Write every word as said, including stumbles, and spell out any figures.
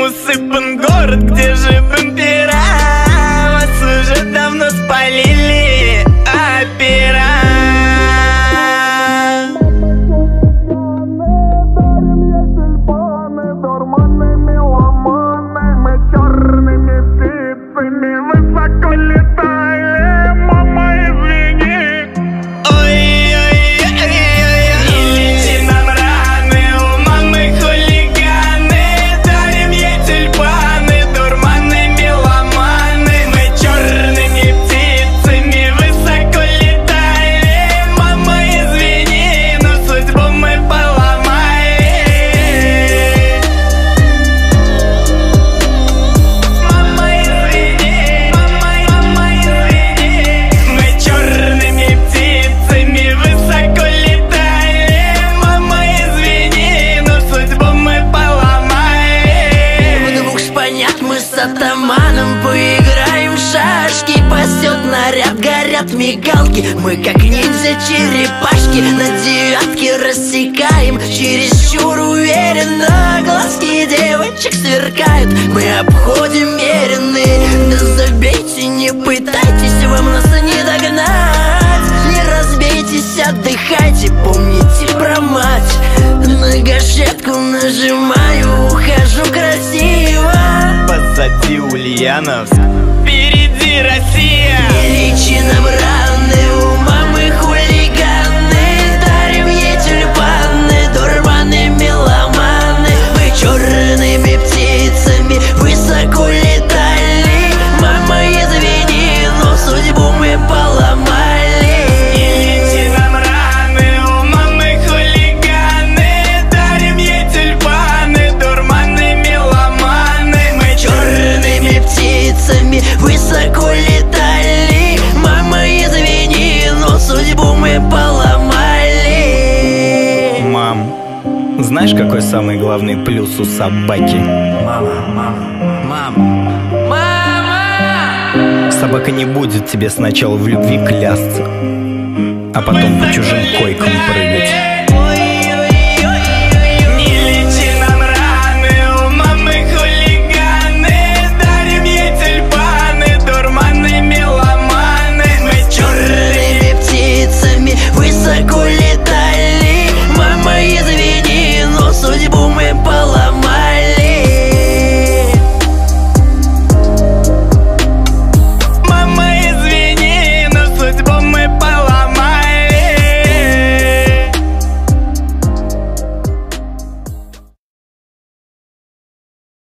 усыпан город, где же бампера? Вас уже давно спалили опера. Высоко летали, мама, извини. Ой-ой-ой-ой-ой, не лечи нам раны, у мамы хулиганы. Дарим ей тюльпаны, дурманы, меломаны. Мы черными птицами высоко летали. Мама, извини, но судьбу мы поломали. Мама, извини, мама, мама, извини. Мы черными птицами высоко летали. Мама, извини, но судьбу мы поломали. В двух шпанях мы с атаманом поиграем в шашки. Пасет наряд, горят мигалки. Мы как ниндзя-черепашки на девятке рассекаем. Чересчур уверенно глазки девочек сверкают. Мы обходим меренные. Да забейте, не пытайтесь, вам нас не догнать. Не разбейтесь, отдыхайте, помните про мать. На гашетку нажимаю, ухожу красиво. Позади Ульяновск, впереди Россия. Не лечи нам раны, у мамы хулиганы. Дарим ей тюльпаны, дурманы, меломаны. Мы черными птицами высоко летали. Мама, извини, но судьбу мы поломали. Не лечи нам раны, у мамы хулиганы. Дарим ей тюльпаны, дурманы, меломаны. Мы Черными птицами высоко летали. Мама, извини, но судьбу мы поломали. Мам, знаешь, какой самый главный плюс у собаки? Мама, мама, мама, мама. Собака не будет тебе сначала в любви клясться, а потом по чужим койкам прыгать.